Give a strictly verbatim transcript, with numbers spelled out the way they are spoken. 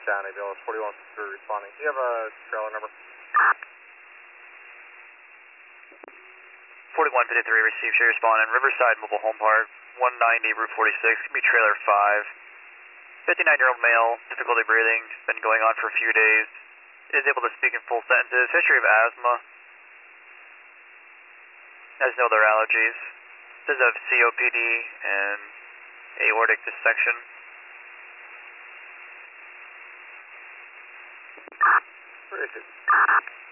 County, B L S forty-one fifty-three responding. Do you have a trailer number? forty-one fifty-three, receive, share responding. Riverside Mobile Home Park, one ninety, Route forty-six, can be trailer five. fifty-nine-year-old male, difficulty breathing, been going on for a few days. Is able to speak in full sentences, history of asthma. Has no other allergies. Does have C O P D and aortic dissection. Very good.